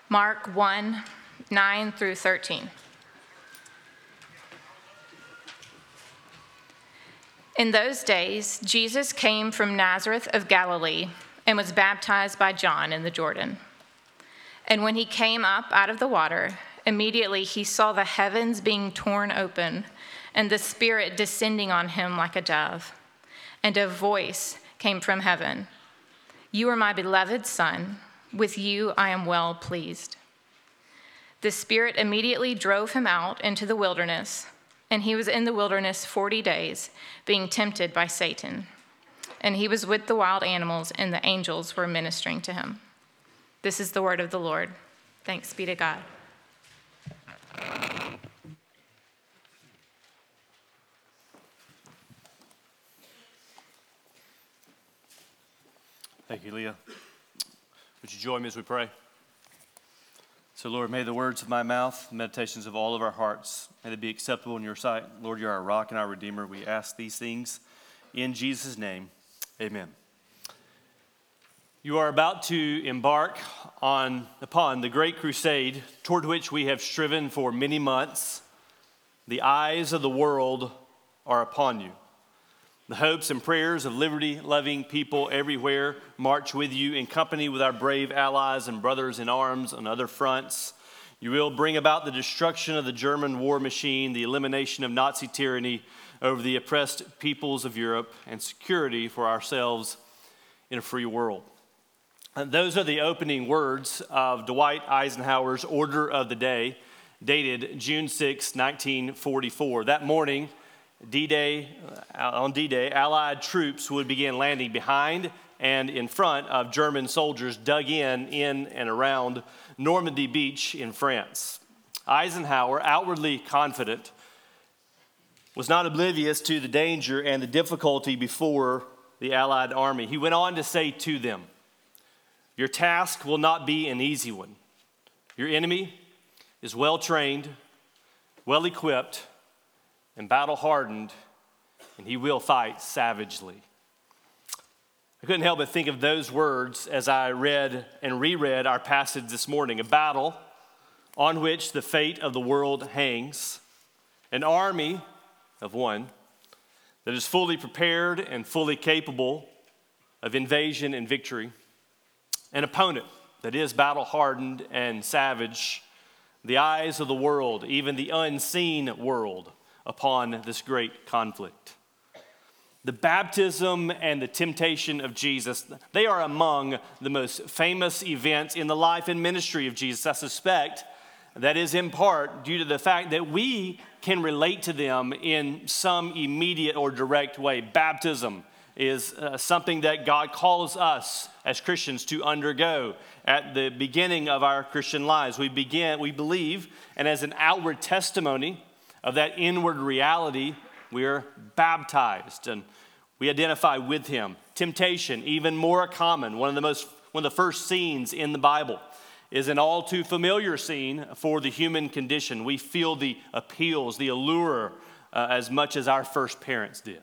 Mark 1, 9 through 13. In those days, Jesus came from Nazareth of Galilee and was baptized by John in the Jordan. And when he came up out of the water, immediately he saw the heavens being torn open and the Spirit descending on him like a dove. And a voice came from heaven, "You are my beloved Son. With you I am well pleased." The Spirit immediately drove him out into the wilderness, and he was in the wilderness 40 days, being tempted by Satan. And he was with the wild animals, and the angels were ministering to him. This is the word of the Lord. Thanks be to God. Thank you, Leah. Would you join me as we pray? So, Lord, may the words of my mouth, the meditations of all of our hearts, may they be acceptable in your sight. Lord, you're our rock and our redeemer. We ask these things in Jesus' name. Amen. You are about to embark upon the great crusade toward which we have striven for many months. The eyes of the world are upon you. The hopes and prayers of liberty-loving people everywhere march with you in company with our brave allies and brothers in arms on other fronts. You will bring about the destruction of the German war machine, the elimination of Nazi tyranny over the oppressed peoples of Europe, and security for ourselves in a free world. And those are the opening words of Dwight Eisenhower's Order of the Day, dated June 6, 1944. That morning, on D-Day, Allied troops would begin landing behind and in front of German soldiers dug in and around Normandy Beach in France. Eisenhower, outwardly confident, was not oblivious to the danger and the difficulty before the Allied army. He went on to say to them, "Your task will not be an easy one. Your enemy is well-trained, well-equipped, and battle-hardened, and he will fight savagely." I couldn't help but think of those words as I read and reread our passage this morning. A battle on which the fate of the world hangs, an army of one that is fully prepared and fully capable of invasion and victory, an opponent that is battle-hardened and savage, the eyes of the world, even the unseen world, upon this great conflict. The baptism and the temptation of Jesus, they are among the most famous events in the life and ministry of Jesus. I suspect that is in part due to the fact that we can relate to them in some immediate or direct way. Baptism is something that God calls us as Christians to undergo at the beginning of our Christian lives. We believe, and as an outward testimony of that inward reality, we are baptized and we identify with him. Temptation, even more common, one of the first scenes in the Bible, is an all too familiar scene for the human condition. We feel the appeals, the allure, as much as our first parents did.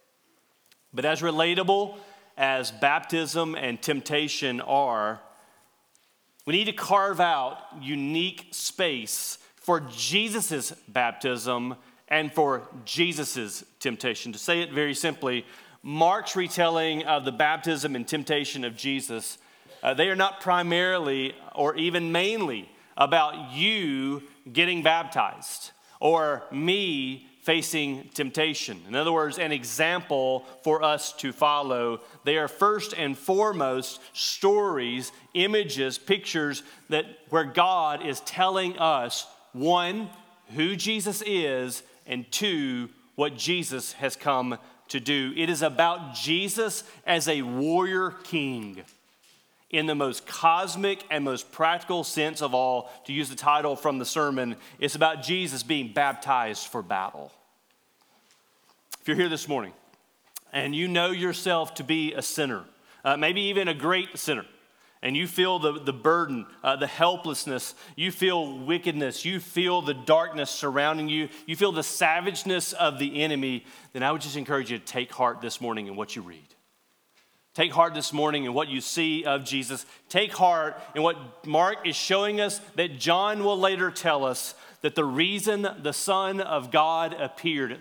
But as relatable as baptism and temptation are, we need to carve out unique space for Jesus' baptism and for Jesus' temptation. To say it very simply, Mark's retelling of the baptism and temptation of Jesus, they are not primarily or even mainly about you getting baptized or me facing temptation. In other words, an example for us to follow. They are first and foremost stories, images, pictures where God is telling us, one, who Jesus is, and two, what Jesus has come to do. It is about Jesus as a warrior king in the most cosmic and most practical sense of all. To use the title from the sermon, it's about Jesus being baptized for battle. If you're here this morning and you know yourself to be a sinner, maybe even a great sinner, and you feel the burden, the helplessness, you feel wickedness, you feel the darkness surrounding you, you feel the savageness of the enemy, then I would just encourage you to take heart this morning in what you read. Take heart this morning in what you see of Jesus. Take heart in what Mark is showing us that John will later tell us, that the reason the Son of God appeared,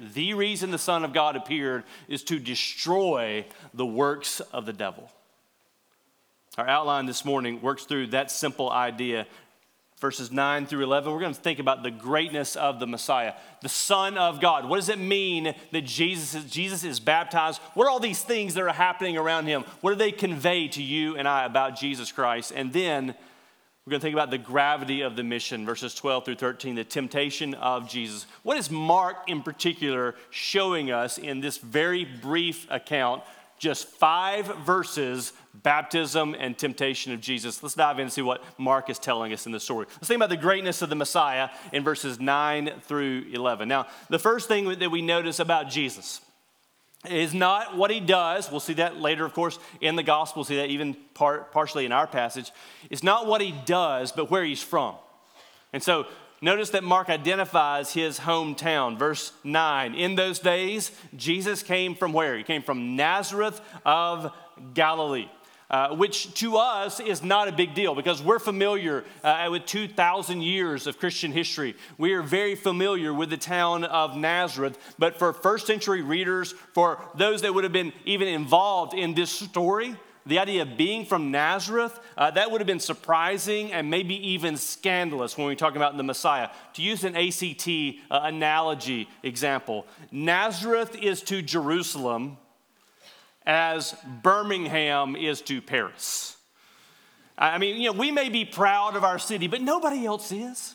is to destroy the works of the devil. Our outline this morning works through that simple idea. Verses 9 through 11, we're going to think about the greatness of the Messiah, the Son of God. What does it mean that Jesus is baptized? What are all these things that are happening around him? What do they convey to you and I about Jesus Christ? And then we're going to think about the gravity of the mission, verses 12 through 13, the temptation of Jesus. What is Mark in particular showing us in this very brief account? Just 5 verses, baptism and temptation of Jesus. Let's dive in and see what Mark is telling us in the story. Let's think about the greatness of the Messiah in verses 9 through 11. Now, the first thing that we notice about Jesus is not what he does. We'll see that later, of course, in the gospel. We'll see that even partially in our passage. It's not what he does, but where he's from. And so notice that Mark identifies his hometown. Verse 9, in those days, Jesus came from where? He came from Nazareth of Galilee, which to us is not a big deal because we're familiar with 2,000 years of Christian history. We are very familiar with the town of Nazareth. But for first century readers, for those that would have been even involved in this story, the idea of being from Nazareth, that would have been surprising and maybe even scandalous when we're talking about the Messiah. To use an ACT analogy example, Nazareth is to Jerusalem as Birmingham is to Paris. I mean, we may be proud of our city, but nobody else is.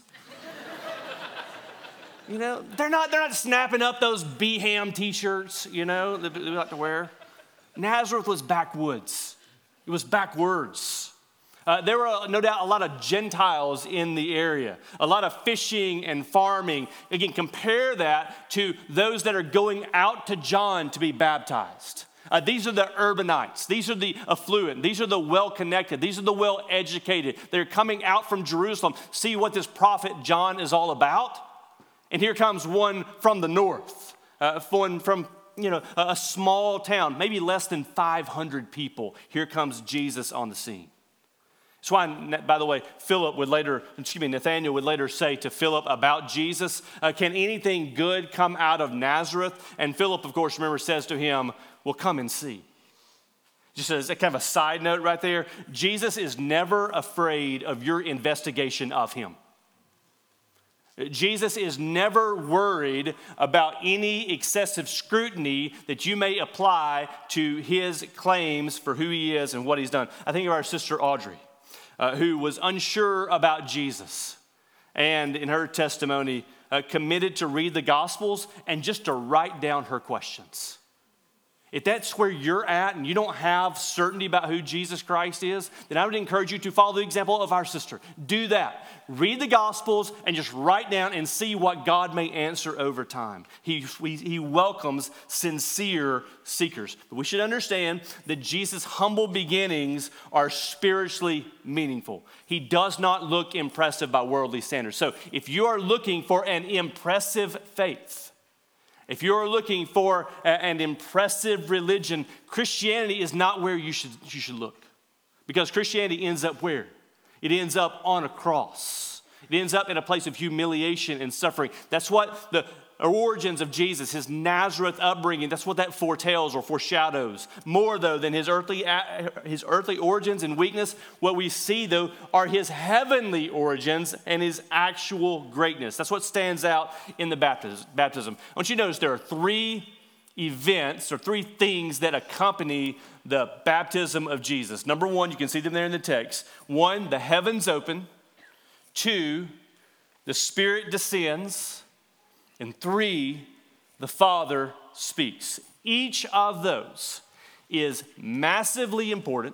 They're not snapping up those Beham t-shirts, that we like to wear. Nazareth was backwoods. It was backwards. There were no doubt a lot of Gentiles in the area, a lot of fishing and farming. Again, compare that to those that are going out to John to be baptized. These are the urbanites. These are the affluent. These are the well-connected. These are the well-educated. They're coming out from Jerusalem. See what this prophet John is all about? And here comes one from the north, one from a small town, maybe less than 500 people. Here comes Jesus on the scene. That's why, by the way, Nathanael would later say to Philip about Jesus, can anything good come out of Nazareth? And Philip, of course, remember, says to him, well, come and see. Just as a kind of a side note right there, Jesus is never afraid of your investigation of him. Jesus is never worried about any excessive scrutiny that you may apply to his claims for who he is and what he's done. I think of our sister Audrey, who was unsure about Jesus, and in her testimony, committed to read the Gospels and just to write down her questions. If that's where you're at and you don't have certainty about who Jesus Christ is, then I would encourage you to follow the example of our sister. Do that. Read the Gospels and just write down and see what God may answer over time. He welcomes sincere seekers. But we should understand that Jesus' humble beginnings are spiritually meaningful. He does not look impressive by worldly standards. So if you are looking for an impressive faith, if you're looking for an impressive religion, Christianity is not where you should look. Because Christianity ends up where? It ends up on a cross. It ends up in a place of humiliation and suffering. That's what the origins of Jesus, his Nazareth upbringing, that's what that foretells or foreshadows. More, though, than his earthly origins and weakness, what we see, though, are his heavenly origins and his actual greatness. That's what stands out in the baptism. I want you to notice there are 3 events or 3 things that accompany the baptism of Jesus. Number 1, you can see them there in the text. 1, the heavens open. 2, the Spirit descends. And 3, the Father speaks. Each of those is massively important,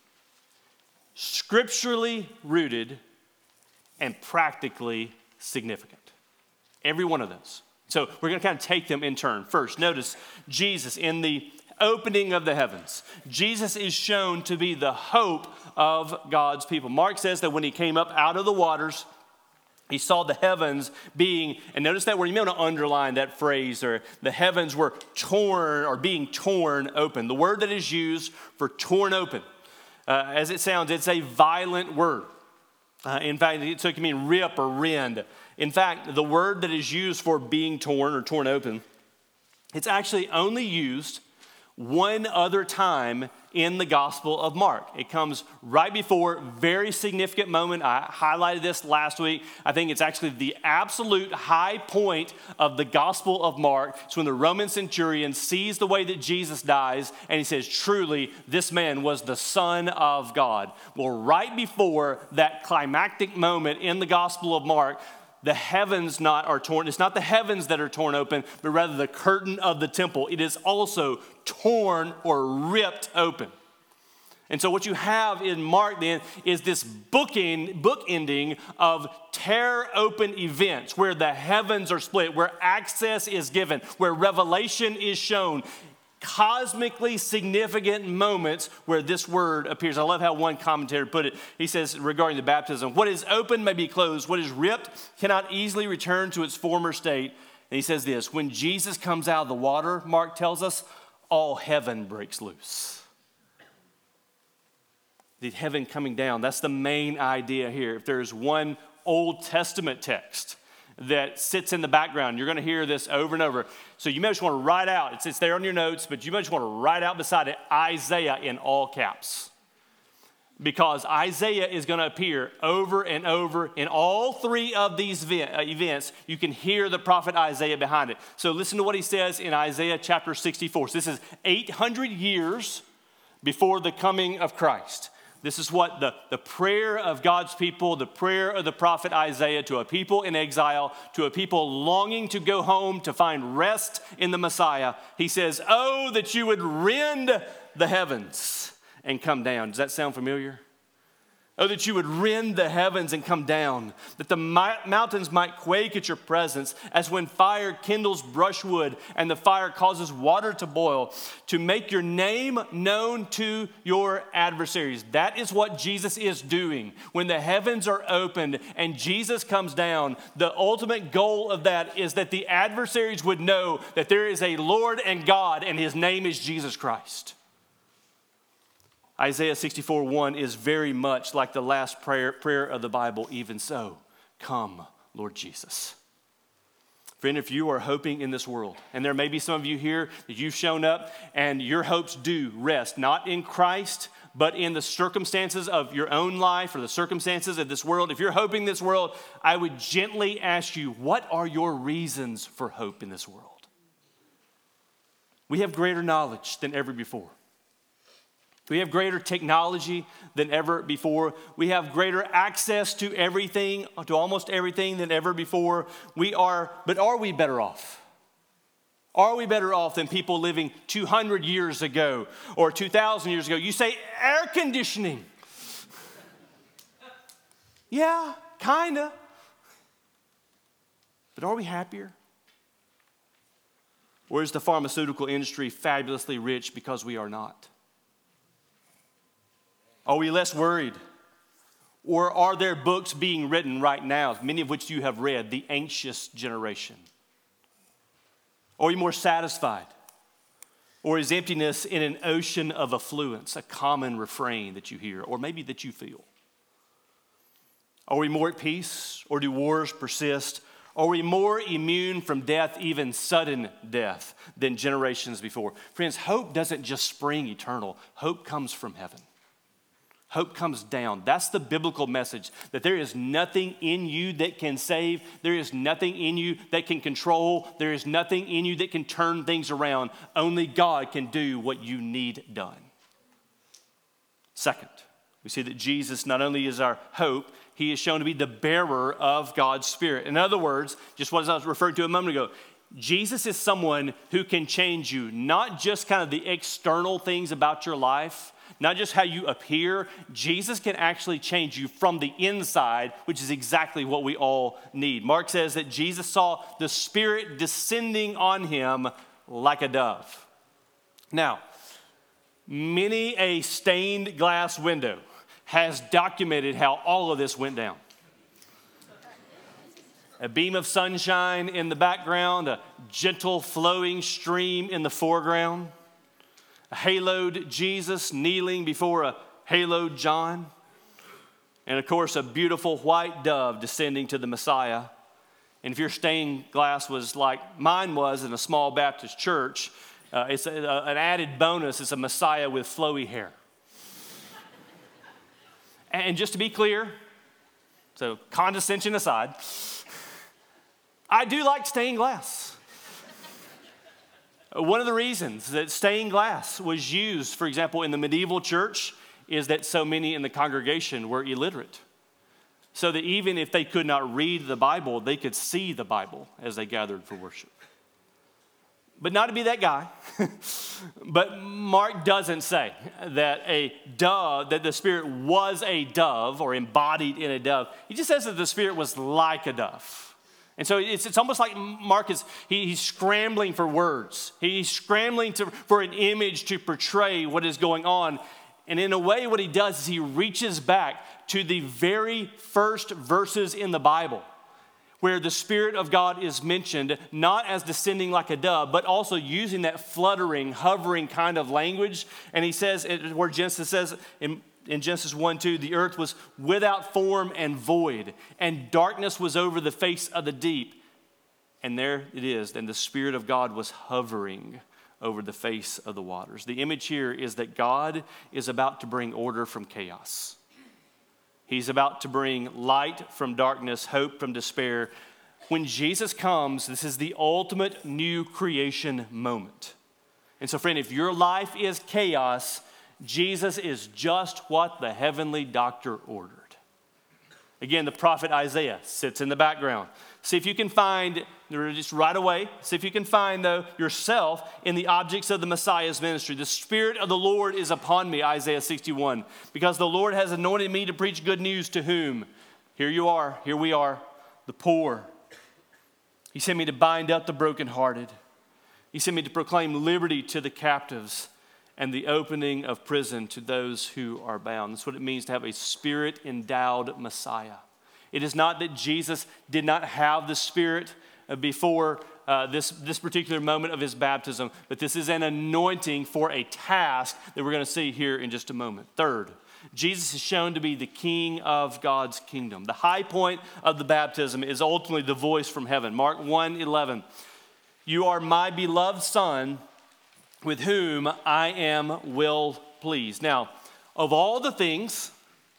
scripturally rooted, and practically significant. Every one of those. So we're going to kind of take them in turn. First, notice Jesus in the opening of the heavens. Jesus is shown to be the hope of God's people. Mark says that when he came up out of the waters, He saw the heavens being, and notice that word, you may want to underline that phrase, or the heavens were torn or being torn open. The word that is used for torn open, as it sounds, it's a violent word. In fact, so it can mean rip or rend. In fact, the word that is used for being torn or torn open, it's actually only used one other time in the Gospel of Mark. It comes right before a very significant moment. I highlighted this last week. I think it's actually the absolute high point of the Gospel of Mark. It's when the Roman centurion sees the way that Jesus dies, and he says, truly, this man was the Son of God. Well, right before that climactic moment in the Gospel of Mark, the heavens are torn. It's not the heavens that are torn open, but rather the curtain of the temple. It is also torn or ripped open. And so what you have in Mark then is this bookending of tear open events where the heavens are split, where access is given, where revelation is shown. Cosmically significant moments where this word appears. I love how one commentator put it. He says regarding the baptism, what is open may be closed. What is ripped cannot easily return to its former state. And he says this, when Jesus comes out of the water, Mark tells us, all heaven breaks loose. The heaven coming down, that's the main idea here. If there's one Old Testament text that sits in the background, you're going to hear this over and over. So you may just want to write out, it's there on your notes, but you may just want to write out beside it, Isaiah in all caps. Because Isaiah is going to appear over and over in all three of these events. You can hear the prophet Isaiah behind it. So listen to what he says in Isaiah chapter 64. So this is 800 years before the coming of Christ. This is what the prayer of God's people, the prayer of the prophet Isaiah to a people in exile, to a people longing to go home to find rest in the Messiah. He says, oh, that you would rend the heavens and come down. Does that sound familiar? Oh, that you would rend the heavens and come down, that the mountains might quake at your presence, as when fire kindles brushwood and the fire causes water to boil, to make your name known to your adversaries. That is what Jesus is doing. When the heavens are opened and Jesus comes down, the ultimate goal of that is that the adversaries would know that there is a Lord and God, and his name is Jesus Christ. Isaiah 64:1 is very much like the last prayer of the Bible. Even so, come, Lord Jesus. Friend, if you are hoping in this world, and there may be some of you here that you've shown up and your hopes do rest, not in Christ, but in the circumstances of your own life or the circumstances of this world. If you're hoping this world, I would gently ask you, what are your reasons for hope in this world? We have greater knowledge than ever before. We have greater technology than ever before. We have greater access to everything, to almost everything than ever before. But are we better off? Are we better off than people living 200 years ago or 2,000 years ago? You say air conditioning. Yeah, kinda. But are we happier? Or is the pharmaceutical industry fabulously rich because we are not? Are we less worried? Or are there books being written right now, many of which you have read, The Anxious Generation? Are we more satisfied? Or is emptiness in an ocean of affluence a common refrain that you hear, or maybe that you feel? Are we more at peace, or do wars persist? Are we more immune from death, even sudden death, than generations before? Friends, hope doesn't just spring eternal. Hope comes from heaven. Hope comes down. That's the biblical message, that there is nothing in you that can save. There is nothing in you that can control. There is nothing in you that can turn things around. Only God can do what you need done. Second, we see that Jesus not only is our hope, he is shown to be the bearer of God's Spirit. In other words, just what I was referring to a moment ago, Jesus is someone who can change you, not just kind of the external things about your life, not just how you appear. Jesus can actually change you from the inside, which is exactly what we all need. Mark says that Jesus saw the Spirit descending on him like a dove. Now, many a stained glass window has documented how all of this went down. a beam of sunshine in the background, a gentle flowing stream in the foreground, a haloed Jesus kneeling before a haloed John, and of course a beautiful white dove descending to the Messiah. And if your stained glass was like mine was in a small Baptist church, it's an added bonus. It's a Messiah with flowy hair. And just to be clear, so condescension aside, I do like stained glass. One of the reasons that stained glass was used, for example, in the medieval church, is that so many in the congregation were illiterate. So that even if they could not read the Bible, they could see the Bible as they gathered for worship. But not to be that guy, but Mark doesn't say that a dove, that the Spirit was a dove or embodied in a dove. He just says that the Spirit was like a dove. And so it's almost like Mark he's scrambling for words. He's scrambling for an image to portray what is going on. And in a way, what he does is he reaches back to the very first verses in the Bible, where the Spirit of God is mentioned, not as descending like a dove, but also using that fluttering, hovering kind of language. And he says, where Genesis says in Genesis 1:2, the earth was without form and void, and darkness was over the face of the deep. And there it is, and the Spirit of God was hovering over the face of the waters. The image here is that God is about to bring order from chaos. He's about to bring light from darkness, hope from despair. When Jesus comes, this is the ultimate new creation moment. And so, friend, if your life is chaos, Jesus is just what the heavenly doctor ordered. Again, the prophet Isaiah sits in the background. See if you can find, just right away, see if you can find, though, yourself in the objects of the Messiah's ministry. The Spirit of the Lord is upon me, Isaiah 61, because the Lord has anointed me to preach good news to whom? Here we are, the poor. He sent me to bind up the brokenhearted. He sent me to proclaim liberty to the captives and the opening of prison to those who are bound. That's what it means to have a Spirit-endowed Messiah. It is not that Jesus did not have the Spirit before this particular moment of his baptism, but this is an anointing for a task that we're going to see here in just a moment. Third, Jesus is shown to be the King of God's kingdom. The high point of the baptism is ultimately the voice from heaven. Mark 1:11, you are my beloved Son, with whom I am well pleased. Now, of all the things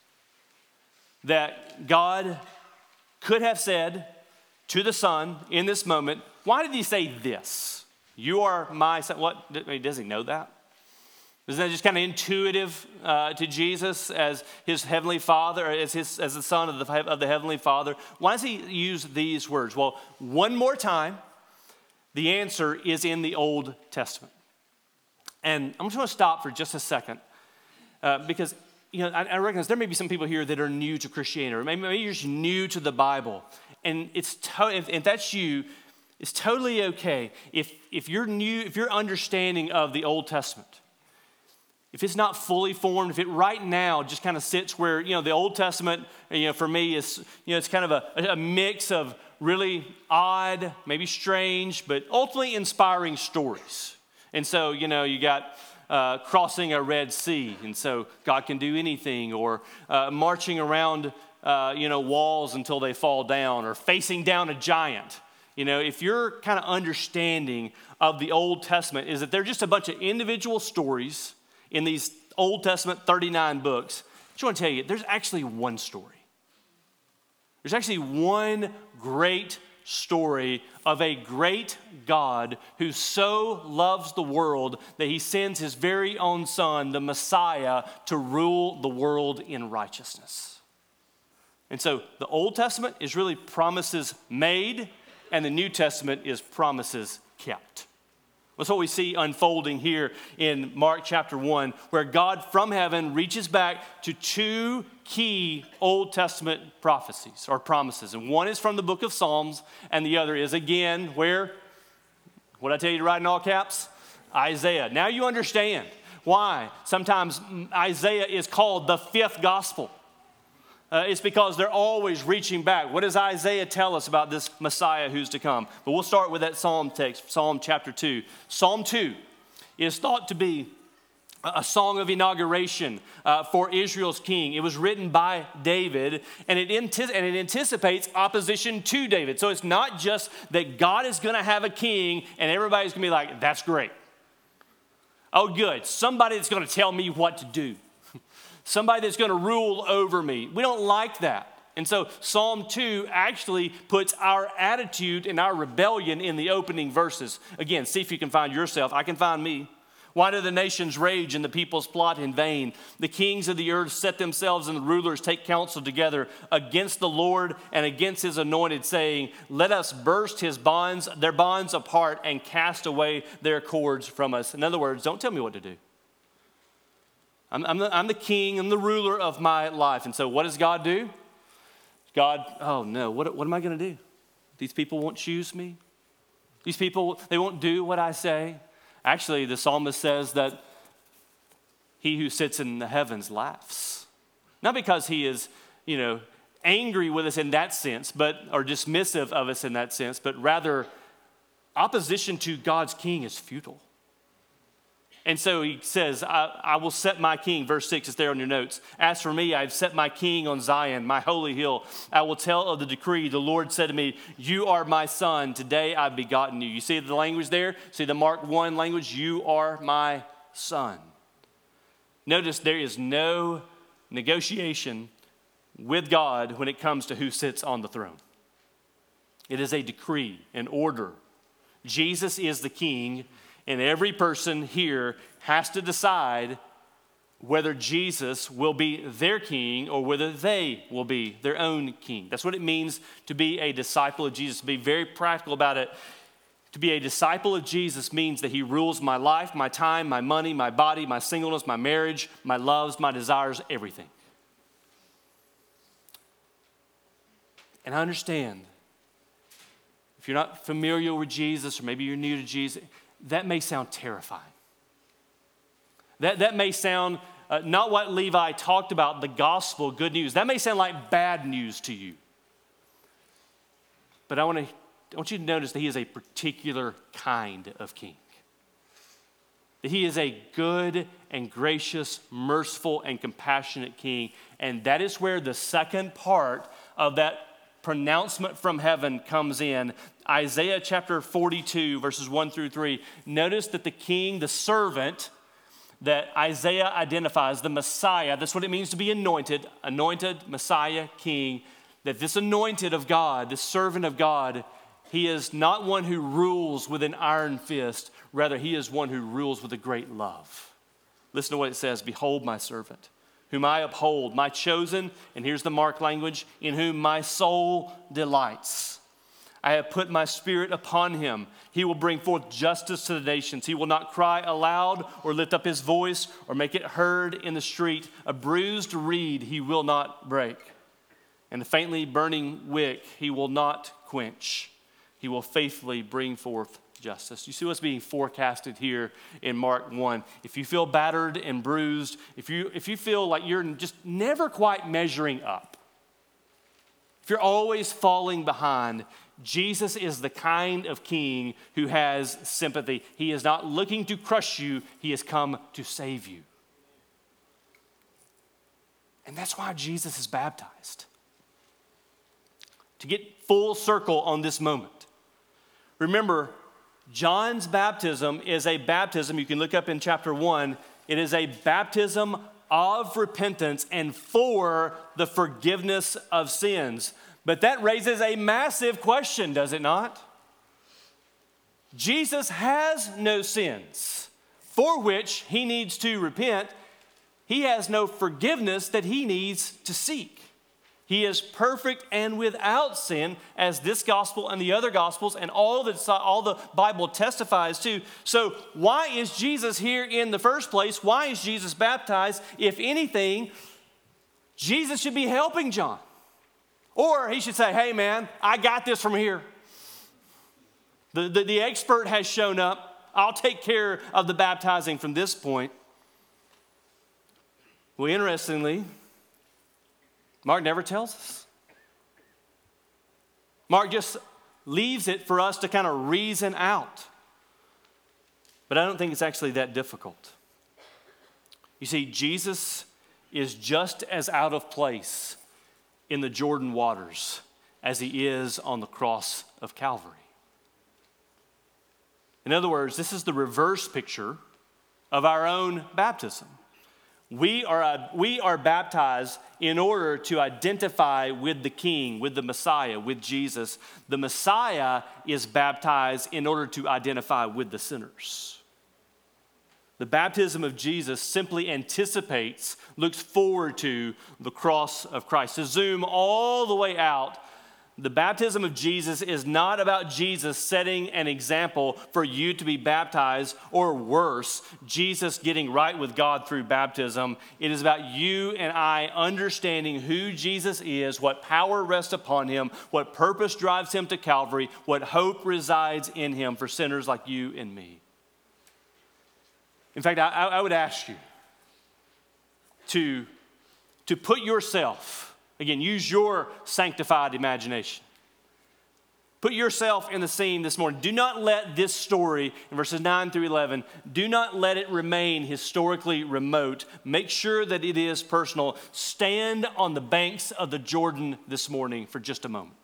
that God could have said to the Son in this moment, why did he say this? You are my Son. What? Does he know that? Isn't that just kind of intuitive to Jesus as his heavenly Father, as the Son of the heavenly Father? Why does he use these words? Well, one more time, the answer is in the Old Testament. And I'm just going to stop for just a second because I recognize there may be some people here that are new to Christianity, or maybe you're just new to the Bible. And if that's you, it's totally okay if you're new, if your understanding of the Old Testament, if it's not fully formed, if it right now just kind of sits where, the Old Testament, for me is, it's kind of a mix of really odd, maybe strange, but ultimately inspiring stories. And so, you got crossing a Red Sea, and so God can do anything, or marching around, walls until they fall down, or facing down a giant. If your kind of understanding of the Old Testament is that they're just a bunch of individual stories in these Old Testament 39 books, I just want to tell you, there's actually one story. There's actually one great story of a great God who so loves the world that he sends his very own Son, the Messiah, to rule the world in righteousness. And so the Old Testament is really promises made, and the New Testament is promises kept. That's what we see unfolding here in Mark chapter 1, where God from heaven reaches back to two key Old Testament prophecies or promises. And one is from the book of Psalms, and the other is again where, what I tell you to write in all caps? Isaiah. Now you understand why sometimes Isaiah is called the fifth gospel. It's because they're always reaching back. What does Isaiah tell us about this Messiah who's to come? But we'll start with that Psalm text, Psalm chapter 2. Psalm 2 is thought to be a song of inauguration for Israel's king. It was written by David, and it anticipates opposition to David. So it's not just that God is going to have a king and everybody's going to be like, that's great. Oh, good. Somebody that's going to tell me what to do. Somebody that's going to rule over me. We don't like that. And so Psalm 2 actually puts our attitude and our rebellion in the opening verses. Again, see if you can find yourself. I can find me. Why do the nations rage and the peoples plot in vain? The kings of the earth set themselves and the rulers take counsel together against the Lord and against his anointed, saying, let us burst their bonds apart and cast away their cords from us. In other words, don't tell me what to do. I'm the king, I'm the ruler of my life. And so what does God do? God, oh no, what am I going to do? These people won't choose me. These people, they won't do what I say. Actually, the psalmist says that he who sits in the heavens laughs. Not because he is, angry with us in that sense, or dismissive of us in that sense, but rather opposition to God's king is futile. And so he says, I will set my king, verse 6 is there on your notes. As for me, I've set my king on Zion, my holy hill. I will tell of the decree. The Lord said to me, you are my son. Today I've begotten you. You see the language there? See the Mark 1 language? You are my son. Notice there is no negotiation with God when it comes to who sits on the throne. It is a decree, an order. Jesus is the king. And every person here has to decide whether Jesus will be their king or whether they will be their own king. That's what it means to be a disciple of Jesus, to be very practical about it. To be a disciple of Jesus means that he rules my life, my time, my money, my body, my singleness, my marriage, my loves, my desires, everything. And I understand, if you're not familiar with Jesus or maybe you're new to Jesus, that may sound terrifying. That may sound not what Levi talked about, the gospel, good news. That may sound like bad news to you. But I want you to notice that he is a particular kind of king. That he is a good and gracious, merciful and compassionate king. And that is where the second part of that pronouncement from heaven comes in. Isaiah chapter 42, verses 1 through 3. Notice that the king, the servant that Isaiah identifies, the Messiah, that's what it means to be anointed, Messiah, king, that this anointed of God, this servant of God, he is not one who rules with an iron fist. Rather, he is one who rules with a great love. Listen to what it says. Behold my servant, whom I uphold, my chosen, and here's the Mark language, in whom my soul delights. I have put my spirit upon him. He will bring forth justice to the nations. He will not cry aloud or lift up his voice or make it heard in the street. A bruised reed he will not break, and the faintly burning wick he will not quench. He will faithfully bring forth justice. You see what's being forecasted here in Mark 1. If you feel battered and bruised, if you feel like you're just never quite measuring up, if you're always falling behind, Jesus is the kind of king who has sympathy. He is not looking to crush you. He has come to save you. And that's why Jesus is baptized. To get full circle on this moment. Remember, John's baptism is a baptism, you can look up in chapter 1, it is a baptism of repentance and for the forgiveness of sins. But that raises a massive question, does it not? Jesus has no sins for which he needs to repent. He has no forgiveness that he needs to seek. He is perfect and without sin, as this gospel and the other gospels and all the Bible testifies to. So why is Jesus here in the first place? Why is Jesus baptized? If anything, Jesus should be helping John. Or he should say, hey man, I got this from here. The expert has shown up. I'll take care of the baptizing from this point. Well, interestingly, Mark never tells us. Mark just leaves it for us to kind of reason out. But I don't think it's actually that difficult. You see, Jesus is just as out of place in the Jordan waters as he is on the cross of Calvary. In other words, this is the reverse picture of our own baptism. We are baptized in order to identify with the King, with the Messiah, with Jesus. The Messiah is baptized in order to identify with the sinners. The baptism of Jesus simply anticipates, looks forward to the cross of Christ. To zoom all the way out, the baptism of Jesus is not about Jesus setting an example for you to be baptized, or worse, Jesus getting right with God through baptism. It is about you and I understanding who Jesus is, what power rests upon him, what purpose drives him to Calvary, what hope resides in him for sinners like you and me. In fact, I would ask you to put yourself, again, use your sanctified imagination. Put yourself in the scene this morning. Do not let this story in verses 9 through 11, do not let it remain historically remote. Make sure that it is personal. Stand on the banks of the Jordan this morning for just a moment.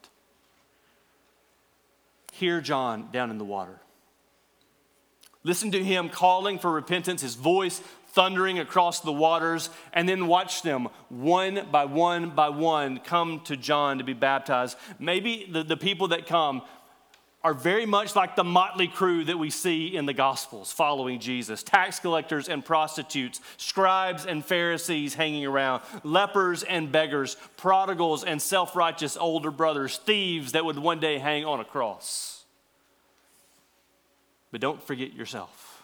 Hear John down in the water. Listen to him calling for repentance, his voice thundering across the waters, and then watch them one by one come to John to be baptized. Maybe the people that come are very much like the motley crew that we see in the Gospels following Jesus. Tax collectors and prostitutes, scribes and Pharisees hanging around, lepers and beggars, prodigals and self-righteous older brothers, thieves that would one day hang on a cross. But don't forget yourself.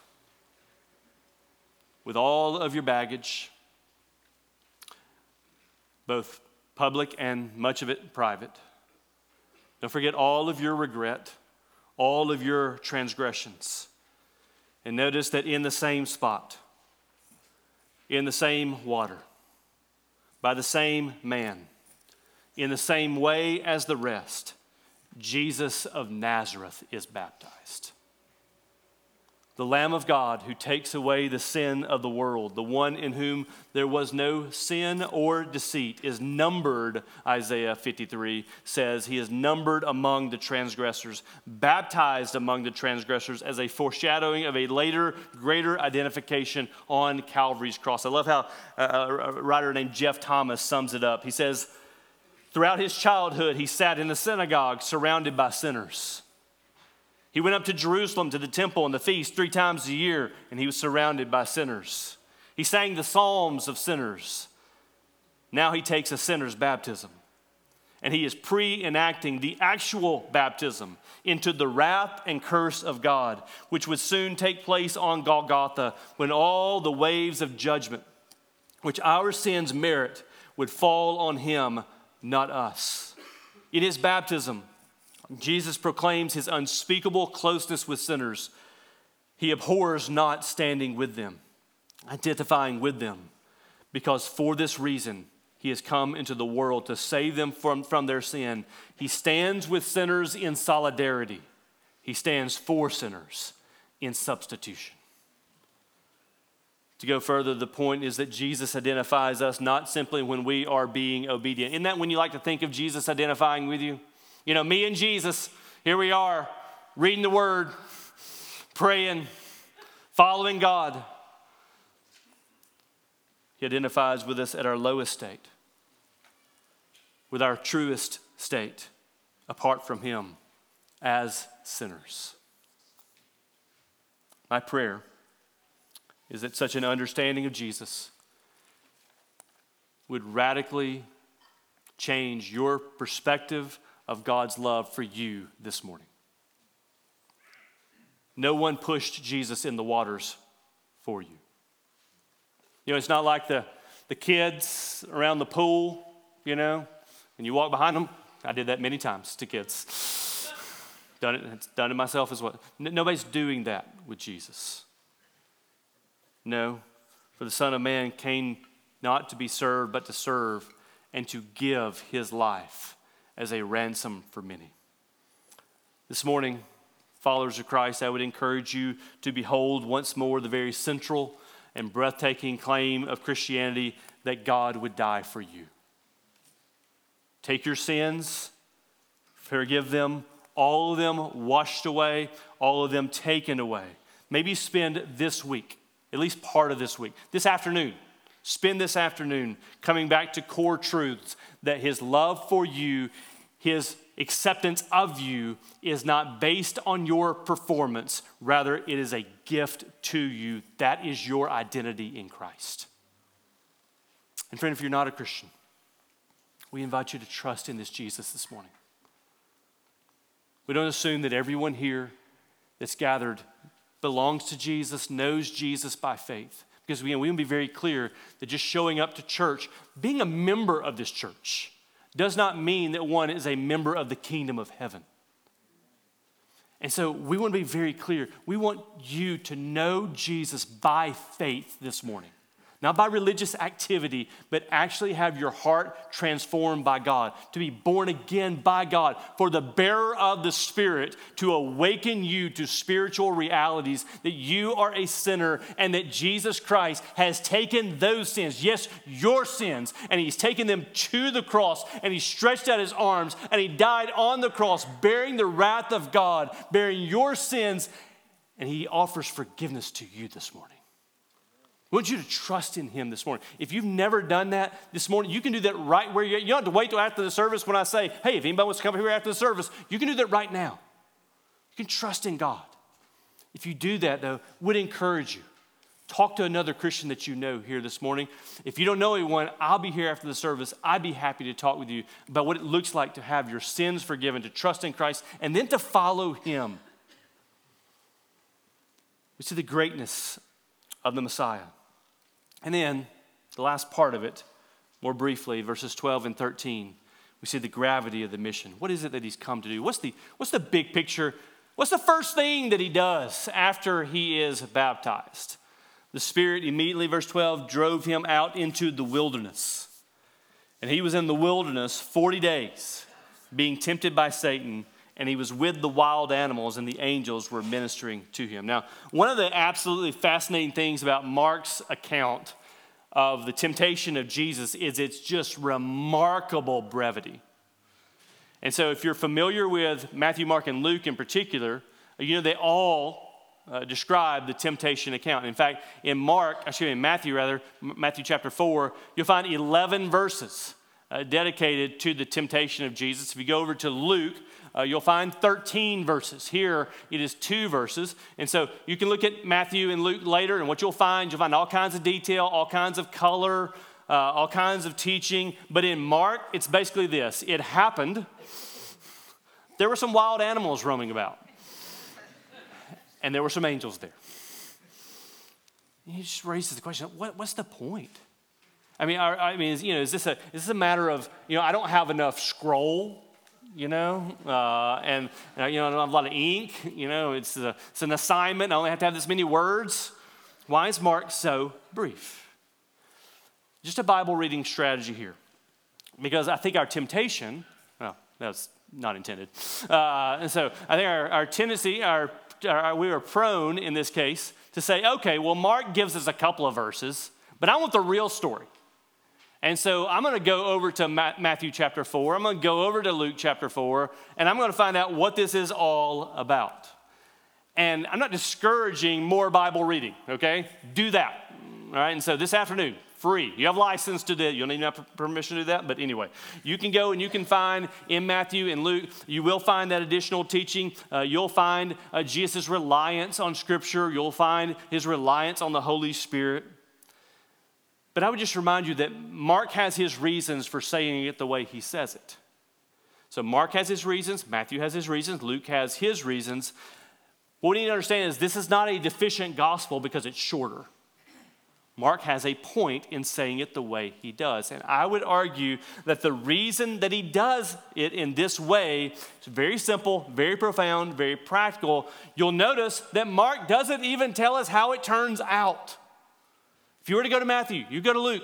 With all of your baggage, both public and much of it private. Don't forget all of your regret, all of your transgressions. And notice that in the same spot, in the same water, by the same man, in the same way as the rest, Jesus of Nazareth is baptized. The Lamb of God who takes away the sin of the world, the one in whom there was no sin or deceit, is numbered, Isaiah 53 says. He is numbered among the transgressors, baptized among the transgressors as a foreshadowing of a later, greater identification on Calvary's cross. I love how a writer named Jeff Thomas sums it up. He says, throughout his childhood, he sat in the synagogue surrounded by sinners. He went up to Jerusalem to the temple and the feast 3 times a year, and he was surrounded by sinners. He sang the psalms of sinners. Now he takes a sinner's baptism, and he is pre-enacting the actual baptism into the wrath and curse of God, which would soon take place on Golgotha when all the waves of judgment, which our sins merit, would fall on him, not us. In his baptism, Jesus proclaims his unspeakable closeness with sinners. He abhors not standing with them, identifying with them, because for this reason he has come into the world to save them from their sin. He stands with sinners in solidarity. He stands for sinners in substitution. To go further, the point is that Jesus identifies us not simply when we are being obedient. Isn't that when you like to think of Jesus identifying with you? You know, me and Jesus, here we are, reading the Word, praying, following God. He identifies with us at our lowest state, with our truest state, apart from him, as sinners. My prayer is that such an understanding of Jesus would radically change your perspective of God's love for you this morning. No one pushed Jesus in the waters for you. You know, it's not like the kids around the pool, you know, and you walk behind them. I did that many times to kids. It's done it myself as well. Nobody's doing that with Jesus. No, for the Son of Man came not to be served, but to serve and to give his life as a ransom for many. This morning, followers of Christ, I would encourage you to behold once more the very central and breathtaking claim of Christianity, that God would die for you. Take your sins, forgive them, all of them washed away, all of them taken away. Maybe spend this week, at least part of this week, this afternoon, spend this afternoon coming back to core truths, that his love for you, his acceptance of you is not based on your performance. Rather, it is a gift to you. That is your identity in Christ. And friend, if you're not a Christian, we invite you to trust in this Jesus this morning. We don't assume that everyone here that's gathered belongs to Jesus, knows Jesus by faith. Because we want to be very clear that just showing up to church, being a member of this church, does not mean that one is a member of the kingdom of heaven. And so we want to be very clear. We want you to know Jesus by faith this morning. Not by religious activity, but actually have your heart transformed by God, to be born again by God, for the bearer of the Spirit to awaken you to spiritual realities, that you are a sinner and that Jesus Christ has taken those sins, yes, your sins, and he's taken them to the cross, and he stretched out his arms, and he died on the cross, bearing the wrath of God, bearing your sins, and he offers forgiveness to you this morning. I want you to trust in him this morning. If you've never done that this morning, you can do that right where you're at. You don't have to wait till after the service when I say, hey, if anybody wants to come here after the service, you can do that right now. You can trust in God. If you do that, though, would encourage you. Talk to another Christian that you know here this morning. If you don't know anyone, I'll be here after the service. I'd be happy to talk with you about what it looks like to have your sins forgiven, to trust in Christ, and then to follow him. We see the greatness of the Messiah. And then, the last part of it, more briefly, verses 12 and 13, we see the gravity of the mission. What is it that he's come to do? What's the big picture? What's the first thing that he does after he is baptized? The Spirit immediately, verse 12, drove him out into the wilderness. And he was in the wilderness 40 days, being tempted by Satan, and he was with the wild animals, and the angels were ministering to him. Now, one of the absolutely fascinating things about Mark's account of the temptation of Jesus is its just remarkable brevity. And so if you're familiar with Matthew, Mark, and Luke in particular, you know they all describe the temptation account. In fact, in Matthew chapter 4, you'll find 11 verses dedicated to the temptation of Jesus. If you go over to Luke, you'll find 13 verses. Here, it is 2 verses. And so you can look at Matthew and Luke later, and what you'll find all kinds of detail, all kinds of color, all kinds of teaching. But in Mark, it's basically this. It happened. There were some wild animals roaming about. And there were some angels there. And he just raises the question, what's the point? Is this a matter of, I don't have enough scroll, and I don't have a lot of ink, it's an assignment. I only have to have this many words. Why is Mark so brief? Just a Bible reading strategy here. Because I think our temptation, well, that's not intended. And so I think our tendency, we are prone in this case to say, okay, well, Mark gives us a couple of verses, but I want the real story. And so I'm going to go over to Matthew chapter 4. I'm going to go over to Luke chapter 4, and I'm going to find out what this is all about. And I'm not discouraging more Bible reading, okay? Do that, all right? And so this afternoon, free. You have license to do it. You don't even have permission to do that, but anyway. You can go and you can find in Matthew and Luke, you will find that additional teaching. You'll find Jesus' reliance on Scripture. You'll find his reliance on the Holy Spirit. But I would just remind you that Mark has his reasons for saying it the way he says it. So Mark has his reasons, Matthew has his reasons, Luke has his reasons. What we need to understand is this is not a deficient gospel because it's shorter. Mark has a point in saying it the way he does. And I would argue that the reason that he does it in this way is very simple, very profound, very practical. You'll notice that Mark doesn't even tell us how it turns out. If you were to go to Matthew, you go to Luke,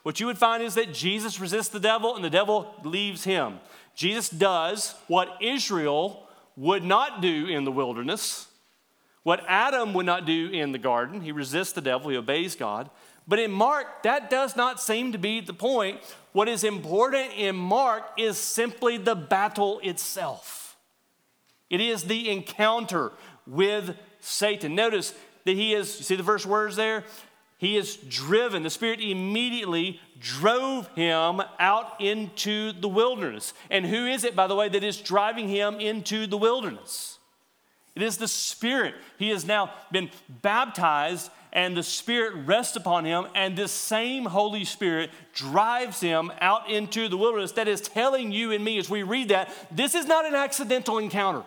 what you would find is that Jesus resists the devil and the devil leaves him. Jesus does what Israel would not do in the wilderness, what Adam would not do in the garden. He resists the devil, he obeys God. But in Mark, that does not seem to be the point. What is important in Mark is simply the battle itself. It is the encounter with Satan. Notice that he is, you see the first words there? He is driven. The Spirit immediately drove him out into the wilderness. And who is it, by the way, that is driving him into the wilderness? It is the Spirit. He has now been baptized, and the Spirit rests upon him, and this same Holy Spirit drives him out into the wilderness. That is telling you and me as we read that, this is not an accidental encounter.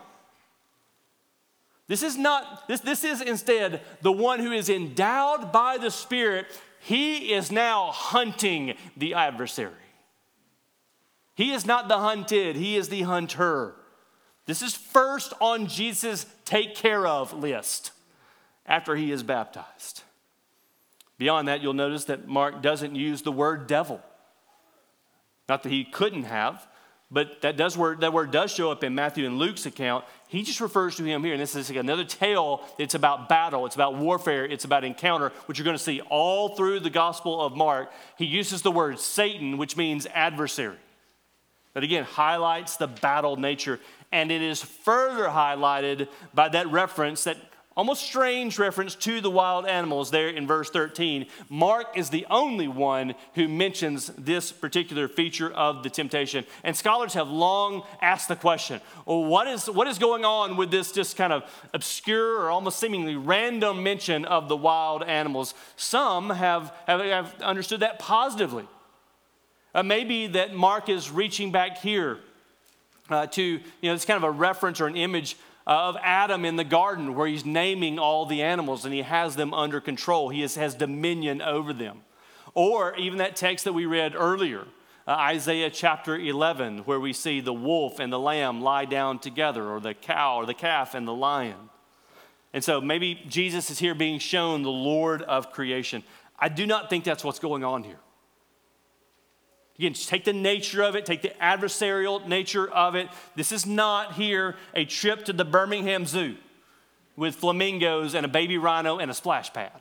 This is instead the one who is endowed by the Spirit. He is now hunting the adversary. He is not the hunted, he is the hunter. This is first on Jesus' take care of list after he is baptized. Beyond that, you'll notice that Mark doesn't use the word devil. Not that he couldn't have, but that word does show up in Matthew and Luke's account. He just refers to him here, and this is another tale. It's about battle, it's about warfare, it's about encounter, which you're going to see all through the Gospel of Mark. He uses the word Satan, which means adversary. That again highlights the battle nature, and it is further highlighted by that reference, that almost strange reference to the wild animals there in verse 13. Mark is the only one who mentions this particular feature of the temptation. And scholars have long asked the question, well, what is going on with this just kind of obscure or almost seemingly random mention of the wild animals? Some have understood that positively. Maybe that Mark is reaching back here to, it's kind of a reference or an image of Adam in the garden, where he's naming all the animals and he has them under control. He has dominion over them. Or even that text that we read earlier, Isaiah chapter 11, where we see the wolf and the lamb lie down together, or the cow or the calf and the lion. And so maybe Jesus is here being shown the Lord of creation. I do not think that's what's going on here. Again, just take the nature of it, take the adversarial nature of it. This is not here a trip to the Birmingham Zoo with flamingos and a baby rhino and a splash pad.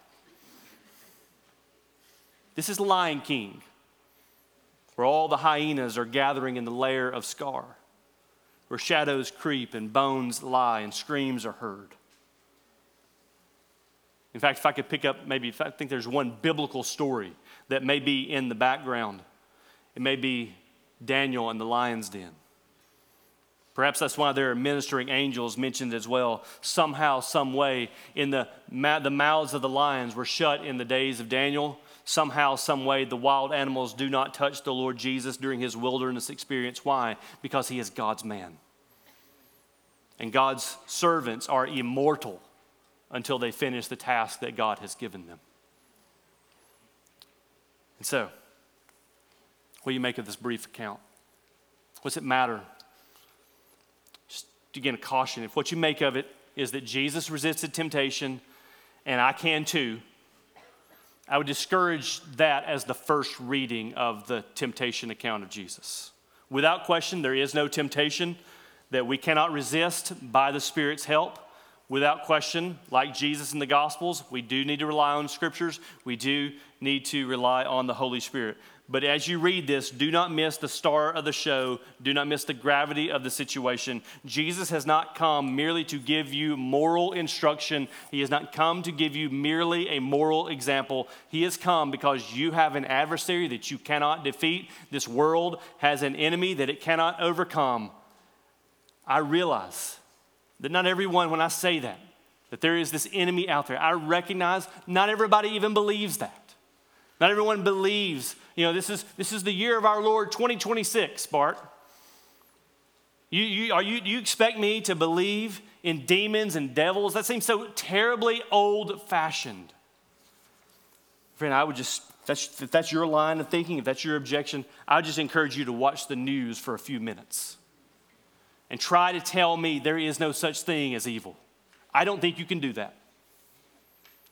This is Lion King, where all the hyenas are gathering in the lair of Scar, where shadows creep and bones lie and screams are heard. In fact, if I could pick up if I think there's one biblical story that may be in the background, it may be Daniel and the lion's den. Perhaps that's why there are ministering angels mentioned as well. Somehow, some way, in the mouths of the lions were shut in the days of Daniel. Somehow, some way, the wild animals do not touch the Lord Jesus during his wilderness experience. Why? Because he is God's man. And God's servants are immortal until they finish the task that God has given them. And so, what do you make of this brief account? What's it matter? Just again, a caution. If what you make of it is that Jesus resisted temptation, and I can too, I would discourage that as the first reading of the temptation account of Jesus. Without question, there is no temptation that we cannot resist by the Spirit's help. Without question, like Jesus in the Gospels, we do need to rely on Scriptures. We do need to rely on the Holy Spirit. But as you read this, do not miss the star of the show. Do not miss the gravity of the situation. Jesus has not come merely to give you moral instruction. He has not come to give you merely a moral example. He has come because you have an adversary that you cannot defeat. This world has an enemy that it cannot overcome. I realize that not everyone, when I say that there is this enemy out there, I recognize not everybody even believes that. Not everyone believes, this is the year of our Lord 2026, Bart. Do you expect me to believe in demons and devils? That seems so terribly old-fashioned. Friend, I would just, if that's your line of thinking, if that's your objection, I would just encourage you to watch the news for a few minutes and try to tell me there is no such thing as evil. I don't think you can do that.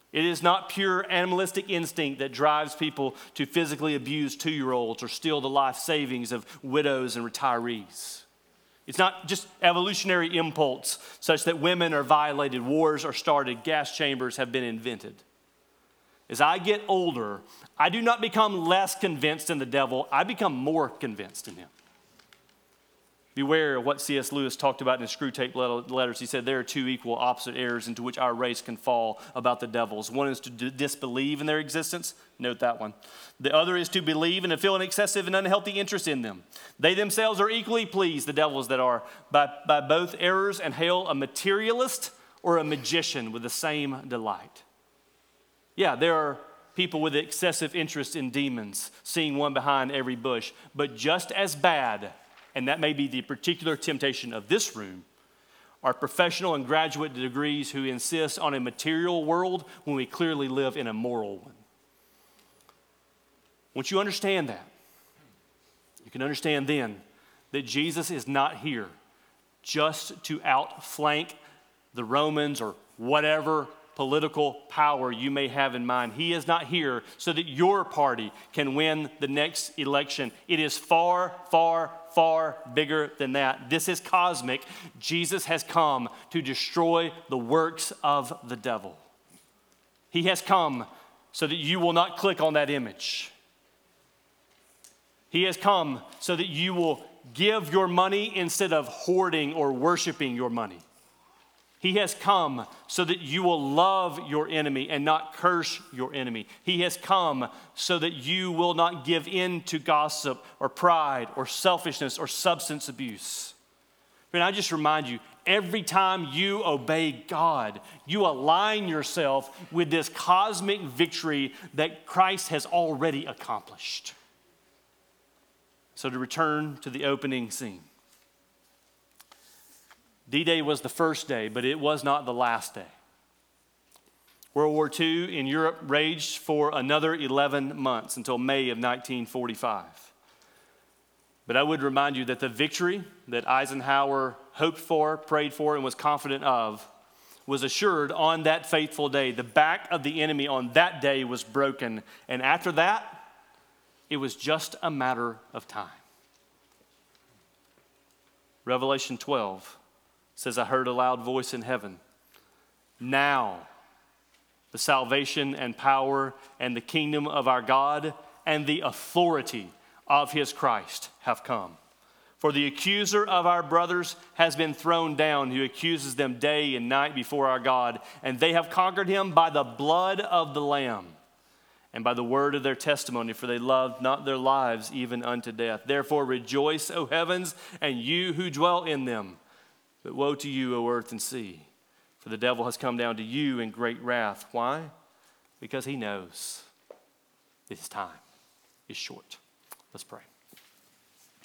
It is not pure animalistic instinct that drives people to physically abuse 2-year-olds or steal the life savings of widows and retirees. It's not just evolutionary impulse such that women are violated, wars are started, gas chambers have been invented. As I get older, I do not become less convinced in the devil, I become more convinced in him. Beware of what C.S. Lewis talked about in his Screwtape Letters. He said there are two equal opposite errors into which our race can fall about the devils. One is to disbelieve in their existence. Note that one. The other is to believe and to feel an excessive and unhealthy interest in them. They themselves are equally pleased, the devils that are, by both errors, and hail a materialist or a magician with the same delight. Yeah, there are people with excessive interest in demons, seeing one behind every bush, but just as bad, and that may be the particular temptation of this room, are professional and graduate degrees who insist on a material world when we clearly live in a moral one. Once you understand that, you can understand then that Jesus is not here just to outflank the Romans or whatever political power you may have in mind. He is not here so that your party can win the next election. It is far, far, far bigger than that. This is cosmic. Jesus has come to destroy the works of the devil. He has come so that you will not click on that image. He has come so that you will give your money instead of hoarding or worshiping your money. He has come so that you will love your enemy and not curse your enemy. He has come so that you will not give in to gossip or pride or selfishness or substance abuse. And I just remind you, every time you obey God, you align yourself with this cosmic victory that Christ has already accomplished. So to return to the opening scene. D-Day was the first day, but it was not the last day. World War II in Europe raged for another 11 months until May of 1945. But I would remind you that the victory that Eisenhower hoped for, prayed for, and was confident of was assured on that faithful day. The back of the enemy on that day was broken, and after that, it was just a matter of time. Revelation 12 says, I heard a loud voice in heaven. Now, the salvation and power and the kingdom of our God and the authority of his Christ have come. For the accuser of our brothers has been thrown down, who accuses them day and night before our God, and they have conquered him by the blood of the Lamb and by the word of their testimony, for they loved not their lives even unto death. Therefore rejoice, O heavens, and you who dwell in them. But woe to you, O earth and sea, for the devil has come down to you in great wrath. Why? Because he knows his time is short. Let's pray.